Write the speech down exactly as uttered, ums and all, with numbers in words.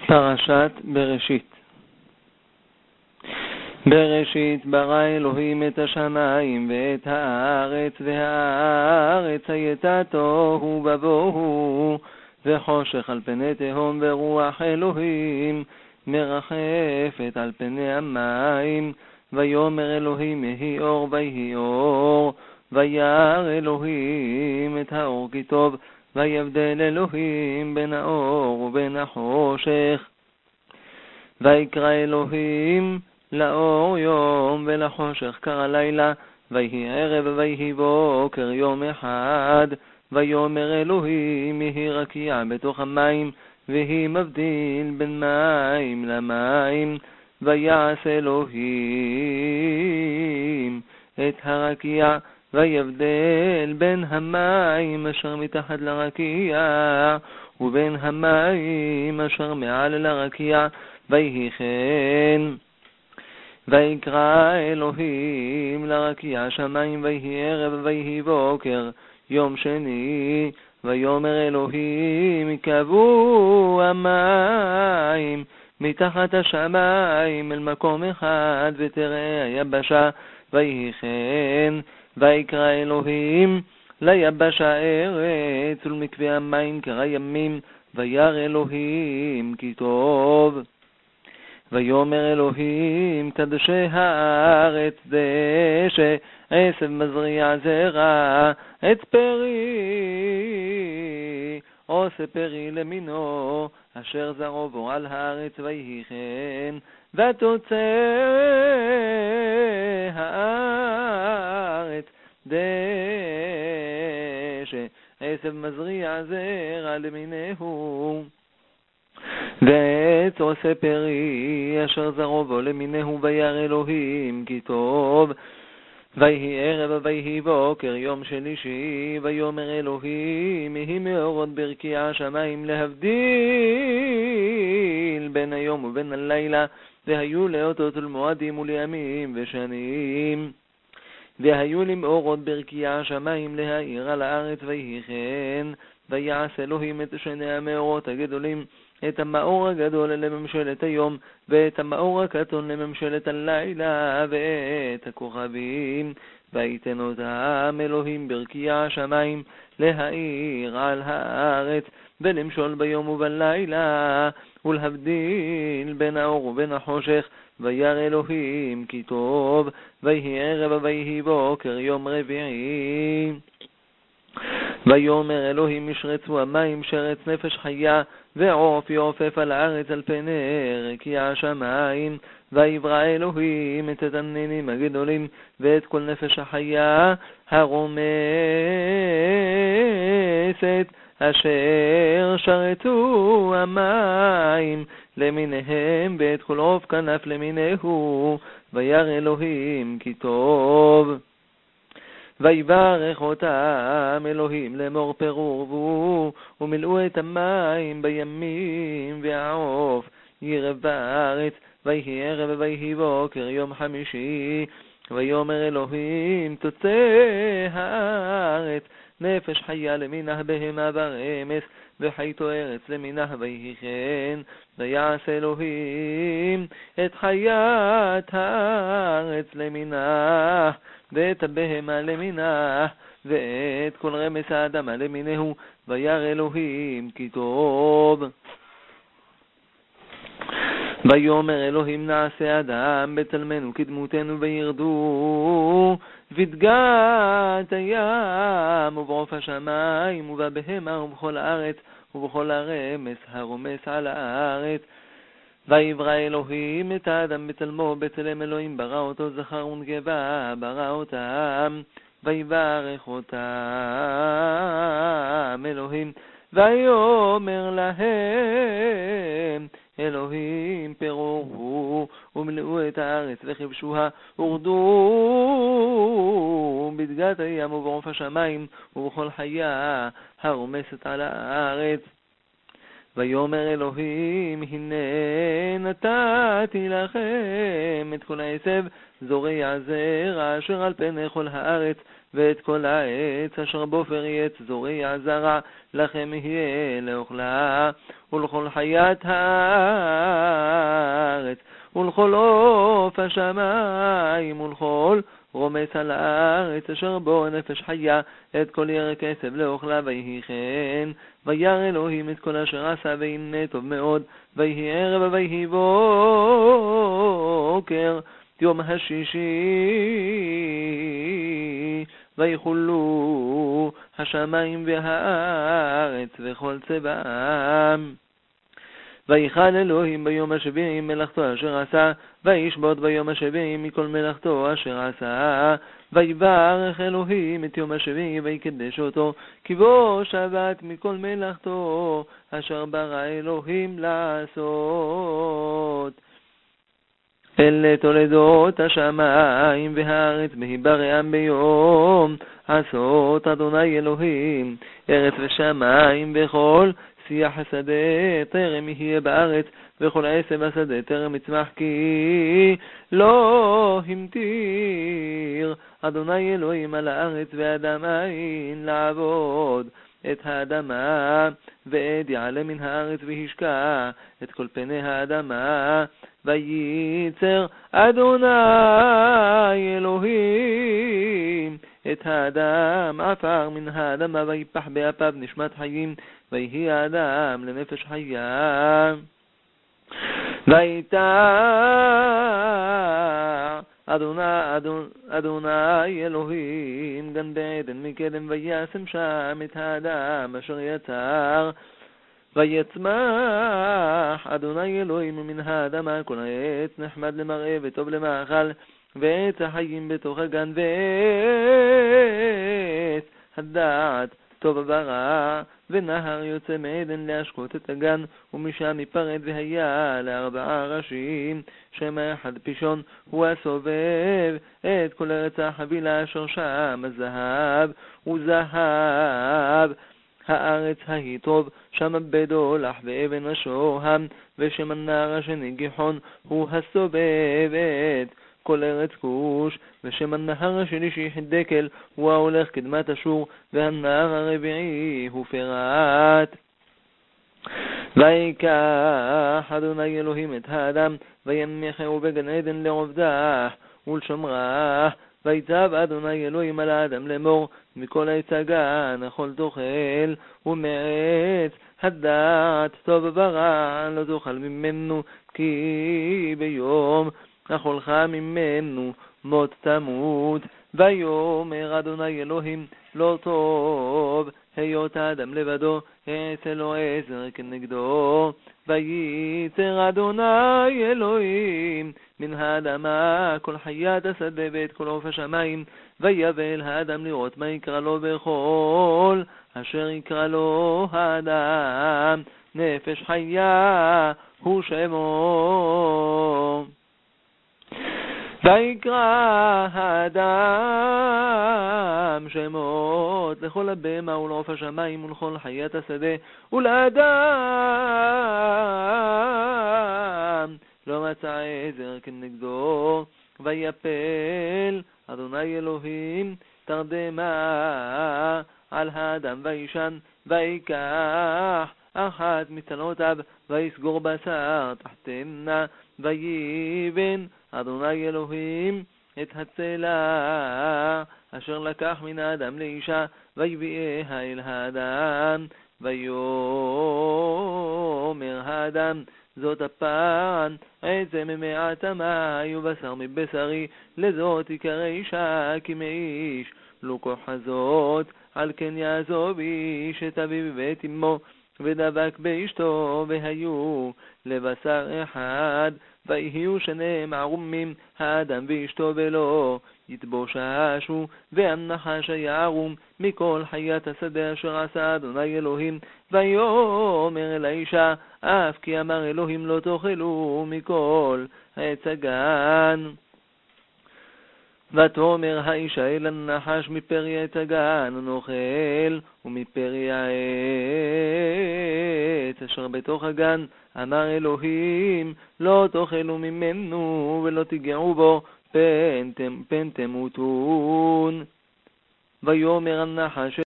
פרשת בראשית. בראשית ברא אלוהים את השמיים ואת הארץ, והארץ הייתה תוהו ובוהו, וחושך על פני תהום, ורוח אלוהים מרחפת על פני המים. ויאמר אלוהים יהי אור, ויהי אור. וירא אלוהים את האור כי טוב, ויבדל אלוהים בין האור ובין החושך. ויקרא אלוהים לאור יום, ולחושך קרא לילה. ויהי ערב ויהי בוקר יום אחד. ויאמר אלוהים יהי רקיע בתוך המים, והיא מבדיל בין מים למים. ויעש אלוהים את הרקיע, ויבדל בין המים אשר מתחת לרקיע ובין המים אשר מעל לרקיע. ויהי כן. ויקרא אלוהים לרקיע שמיים, ויהי ערב ויהי בוקר יום שני. ויאמר אלוהים יקבעו המים מתחת השמיים אל מקום אחד, ותראה היבשה. ויהי כן. ויקרא אלוהים ליבשה ארץ, ולמקווה המים קרא ימים. וירא אלוהים כי טוב. ויאמר אלוהים קדשי הארץ דשא, עשב מזריע זרע, עץ פרי עושה פרי למינו, אשר זרעו בו על הארץ. ויהי כן. ותוצא הארץ דשא, עשב מזריע זרע למיניהו, ועץ עושה פרי אשר זרעו בו למיניהו. וירא אלוהים כי טוב. ויהי ערב ויהי בוקר יום שלישי. ויאמר אלוהים יהי מאורות ברקיע השמיים, להבדיל בין היום ובין הלילה, והיו לאותות ולמועדים ולימים ושנים. והיו למאורות ברקיע השמיים להאיר על הארץ. ויהי כן. ויעש אלוהים את שני המאורות הגדולים, את המאור הגדול לממשלת היום, ואת המאור הקטון לממשלת הלילה, ואת הכוכבים. ויתן אותם אלוהים ברקיע השמיים להאיר על הארץ, ולמשול ביום ובלילה, ולהבדיל בין האור ובין החושך. וירא אלוהים כי טוב. ויהי ערב ויהי בוקר יום רביעי. ויאמר אלוהים ישרצו המים שרץ נפש חיה, ועוף יעופף על הארץ על פני רקיע השמיים. ויברא אלוהים את התנינים הגדולים, ואת כל נפש החיה הרומשת, אשר שרצו המים למיניהם, ואת כל עוף כנף למיניהו. וירא אלוהים כי טוב. ויברך אותם אלוהים לאמור פרו ורבו, ומילאו את המים בימים, והעוף ירב בארץ. ויהי ערב ויהי בוקר יום חמישי. ויאמר אלוהים תוצא הארץ נפש חיה למינך, בהמה ברמס, וחייתו ארץ למינך. ויהי כן. ויעש אלוהים את חיית הארץ למינך, ואת הבהמה למינך, ואת כל רמס האדמה למיניהו. וירא אלוהים כי טוב. ויאמר אלוהים נעשה אדם בצלמנו כדמותנו, וירדו בדגת הים ובעוף השמיים ובבהמה ובכל הארץ ובכל הרמס הרומס על הארץ. ויברא אלוהים את האדם בצלמו, בצלם אלוהים ברא אותו, זכר ונקבה ברא אותם. ויברך אותם אלוהים, ויאמר להם אלוהים פרו ומלאו את הארץ וכבשוה, ורדו בדגת הים ובעוף השמיים ובכל חיה הרומסת על הארץ. ויאמר אלוהים, הנה נתתי לכם את כל העשב זורע זרע אשר על פני כל הארץ, ואת כל העץ אשר בו פרי עץ זורע זרע לכם יהיה לאוכלה, ולכל חיית הארץ, ולכל עוף השמיים, ולכל רומס על הארץ אשר בו נפש חיה, את כל ירק עשב לאוכלה. ויהי כן, וירא אלוהים את כל אשר עשה, והנה טוב מאוד. ויהי ערב ויהי בוקר יום השישי, ויחולו השמיים והארץ וכל צבעם. ויחל אלוהים ביום השביעי מלאכתו אשר עשה, וישבות ביום השביעי מכל מלאכתו אשר עשה. ויברך אלוהים את יום השביעי ויקדש אותו, כי בו שבת מכל מלאכתו אשר ברא אלוהים לעשות. אלה תולדות השמיים והארץ בהיברעם ביום עשות אדוני אלוהים, ארץ ושמיים וכל שיח השדה טרם יהיה בארץ, וכל עשב השדה טרם יצמח, כי לא המטיר אדוני אלוהים על הארץ, ואדם אין לעבוד את האדמה, ועד יעלה מן הארץ והשקע את כל פני האדמה. וייצר אדוני אלוהים את האדם עפר מן האדמה, ויפח באפיו נשמת חיים, ויהי האדם לנפש חיה. ויטע אדוני, אדוני, אדוני אלוהים גן בעדן מקדם, וישם שם את האדם אשר יצר. ויצמח אדוני אלוהים מן האדמה כל העץ נחמד למראה וטוב למאכל, ועץ החיים בתוך הגן, ועץ הדעת טוב ורע, ונהר יוצא מעדן להשקות את הגן, ומשם ייפרד, והיה לארבעה ראשים, שם אחד פישון, הוא הסובב את כל ארץ החבילה אשר שם הזהב, וזהב הארץ ההיא טוב, שם בדולח ואבן השוהם, ושם הנהר השני גיחון, הוא הסובב את כל ארץ כוש, ושם הנהר השלישי דקל, הוא ההולך קדמת אשור, והנהר הרביעי הוא פרת. ויקח אדוני אלוהים את האדם, ויניחהו בגן עדן לעובדה ולשומרה. ויצב אדוני אלוהים על האדם לאמור, מכל עץ הגן אכול תאכל, ומעץ הדעת טוב ורע לא תאכל ממנו, כי ביום אכולך ממנו מות תמות. ויאמר אדוני אלוהים, לא טוב היות האדם לבדו, אעשה לו עזר כנגדו. וייצר אדוני אלוהים מן האדמה כל חיית השדה ואת כל עוף השמיים, ויבא האדם לראות מה יקרא לו בכל אשר יקרא לו האדם. נפש חיה הוא שמו. ויקרא האדם שמות לכל הבהמה ולעוף השמיים ולכל חיית השדה, ולאדם לא מצא עזר כנגדו. ויפל אדוני אלוהים תרדמה על האדם וישן, ויקח אחת מצלעותיו ויסגור בשר תחתנה. ויבן אדוני אלוהים את הצלע אשר לקח מן האדם לאישה, ויביאה אל האדם. ויאמר האדם, זאת הפעם עצם ממעט המים ובשר מבשרי, לזאת תיקרא אישה כי מאיש לא כוחזות. על כן יעזוב איש את אביו ואת אמו, ודבק באשתו, והיו לבשר אחד. ויהיו שניהם ערומים, האדם ואשתו, ולא יתבוששו. והנחש היה ערום מכל חיית השדה אשר עשה אדוני אלוהים. ויאמר אל האישה, אף כי אמר אלוהים לא תאכלו מכל עץ הגן. ותאמר האישה אל הנחש, מפרי עץ הגן נאכל, ומפרי העץ אשר בתוך הגן אמר אלוהים, לא תאכלו ממנו ולא תיגעו בו, פן תמותון. ויאמר הנחש